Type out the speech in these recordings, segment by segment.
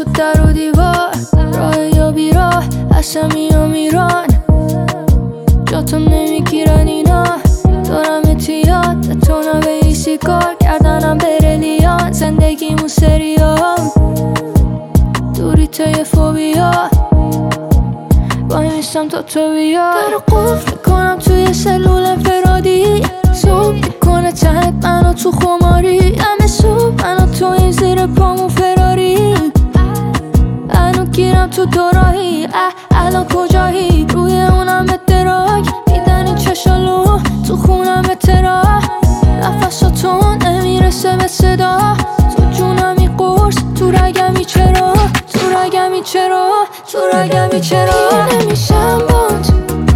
در و دیوار، راه یا بیراه، حسمی یا میران، جاتو نمیگیرن اینا. دارم اتیاد تو نویسی کار کردنم برلیان، زندگیمون سریال دوری توی فوبیا، وای میستم تا تو بیا. در قفل میکنم توی سلول انفرادی، صبح میکنه تنت منو تو خماری، همه صبح منو تو این زیر پامون فراری. الان گیرم تو دوراهی، الان کجایی؟ روی اونم دراگ میدن این چشالو تو خونم ترا، نفساتون نمیرسه به صدا، تو جونمی قرص تو رگمی چرا، تو رگمی چرا، تو رگمی چرا. پیر نمیشم بات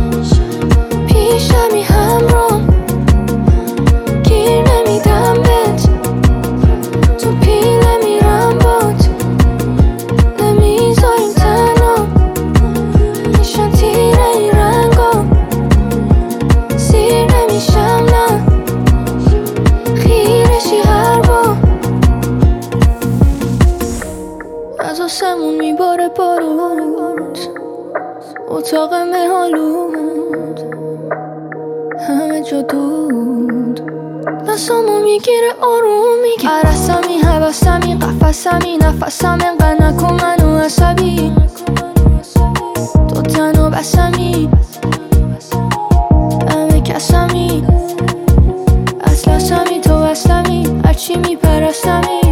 پیشمی همرام، گیر نمیدم بهت تو پیل میرم بات، نمیذاریم تنها میشم تیره این رنگا، سیر نمیشم نه خیرشی هر با، از آسمون میباره بارود، اتاق مهالود همه جا دود، دستامو میگیره آروم میگه عرصمی حوثمی قفصمی نفسم، انقدر نکن منو عصبی، تو تنها بسمی همه کسمی، اصل هستمی تو بستمی هرچی میپرستمی.